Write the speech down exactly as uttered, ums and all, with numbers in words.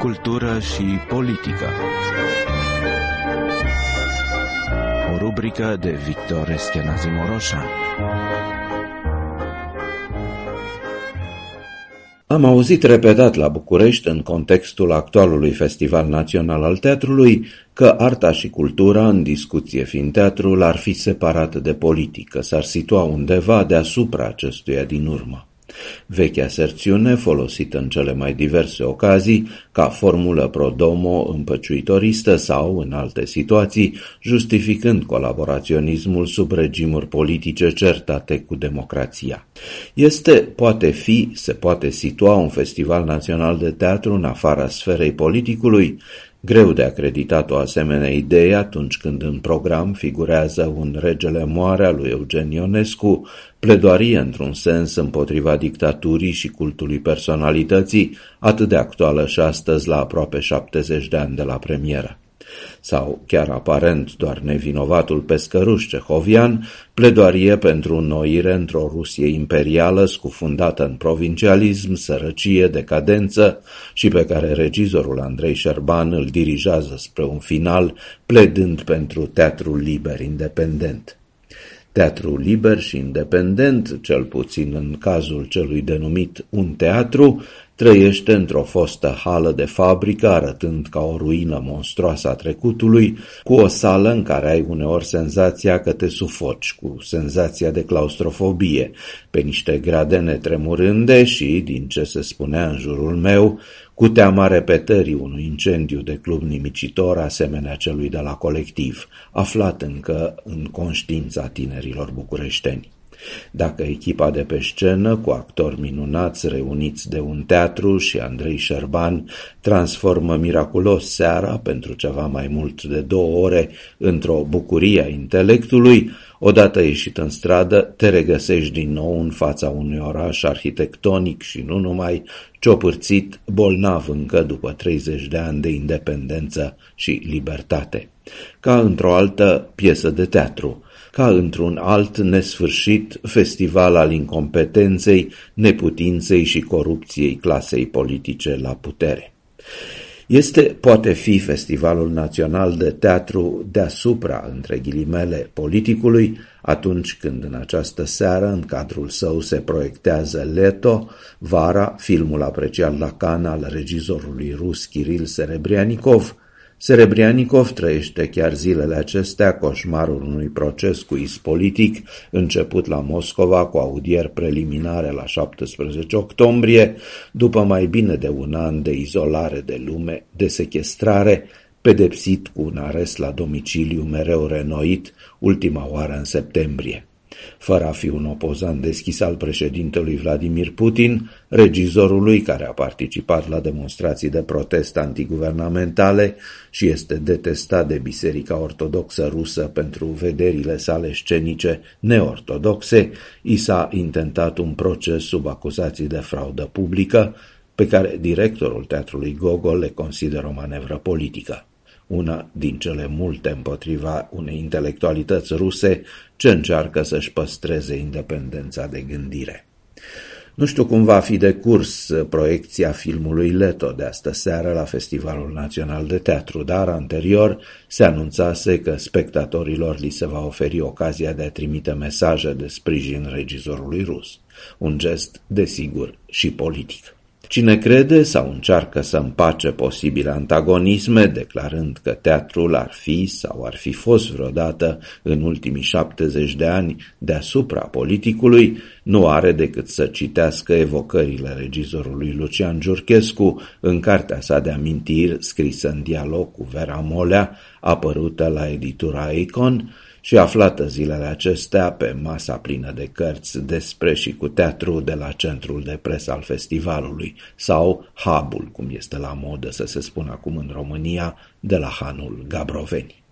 cultură și politică. O rubrică de Victor Eschenazi Moroșa. Am auzit repetat la București, în contextul actualului Festival Național al Teatrului, că arta și cultura, în discuție fiind teatrul, ar fi separate de politică, s-ar situa undeva deasupra acestuia din urmă. Vechea aserțiune, folosită în cele mai diverse ocazii, ca formulă pro-domo împăciuitoristă sau, în alte situații, justificând colaboraționismul sub regimuri politice certate cu democrația. Este, poate fi, se poate situa un festival național de teatru în afara sferei politicului? Greu de acreditat o asemenea idee atunci când în program figurează un Regele moare al lui Eugen Ionescu, pledoarie într-un sens împotriva dictaturii și cultului personalității, atât de actuală și astăzi la aproape șaptezeci de ani de la premieră. Sau, chiar aparent doar nevinovatul pescăruș cehovian, pledoarie pentru înnoire într-o Rusie imperială scufundată în provincialism, sărăcie, decadență și pe care regizorul Andrei Șerban îl dirigează spre un final, pledând pentru teatrul liber independent. Teatrul liber și independent, cel puțin în cazul celui denumit un teatru, trăiește într-o fostă hală de fabrică, arătând ca o ruină monstruoasă a trecutului, cu o sală în care ai uneori senzația că te sufoci, cu senzația de claustrofobie, pe niște gradene tremurânde și, din ce se spunea în jurul meu, cu teama repetării unui incendiu de club nimicitor asemenea celui de la Colectiv, aflat încă în conștiința tinerilor bucureșteni. Dacă echipa de pe scenă, cu actori minunați reuniți de un teatru și Andrei Șerban, transformă miraculos seara, pentru ceva mai mult de două ore, într-o bucurie a intelectului, odată ieșit în stradă, te regăsești din nou în fața unui oraș arhitectonic și nu numai, ciopârțit, bolnav încă după treizeci de ani de independență și libertate. Ca într-o altă piesă de teatru, ca într-un alt nesfârșit festival al incompetenței, neputinței și corupției clasei politice la putere. Este, poate fi, Festivalul Național de Teatru deasupra, între ghilimele, politicului, atunci când în această seară, în cadrul său, se proiectează Leto, Vara, filmul apreciat la Cannes al regizorului rus Kiril Serebrianikov. Serebrianikov trăiește chiar zilele acestea coșmarul unui proces cu iz politic, început la Moscova cu audieri preliminare la șaptesprezece octombrie, după mai bine de un an de izolare de lume, de sechestrare, pedepsit cu un arest la domiciliu mereu renoit, ultima oară în septembrie. Fără a fi un opozant deschis al președintelui Vladimir Putin, regizorului care a participat la demonstrații de protest antiguvernamentale și este detestat de Biserica Ortodoxă Rusă pentru vederile sale scenice neortodoxe, i s-a intentat un proces sub acuzații de fraudă publică, pe care directorul Teatrului Gogol le consideră o manevră politică. Una din cele multe împotriva unei intelectualități ruse ce încearcă să-și păstreze independența de gândire. Nu știu cum va fi de curs proiecția filmului Leto de astă seară la Festivalul Național de Teatru, dar anterior se anunțase că spectatorilor li se va oferi ocazia de a trimite mesaje de sprijin regizorului rus, un gest, desigur, și politic. Cine crede sau încearcă să împace posibile antagonisme, declarând că teatrul ar fi sau ar fi fost vreodată în ultimii șaptezeci de ani deasupra politicului, nu are decât să citească evocările regizorului Lucian Giurchescu în cartea sa de amintiri scrisă în dialog cu Vera Molea, apărută la editura Icon, și aflată zilele acestea pe masa plină de cărți despre și cu teatru de la centrul de presă al festivalului, sau hub-ul, cum este la modă să se spună acum în România, de la hanul Gabroveni.